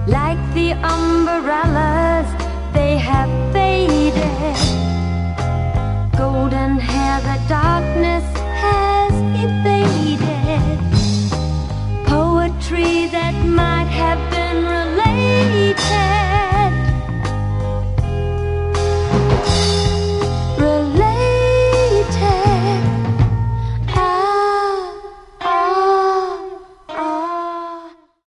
Like the umbrellas, they have faded. Golden hair, the darkness has evaded. Poetry that might have been released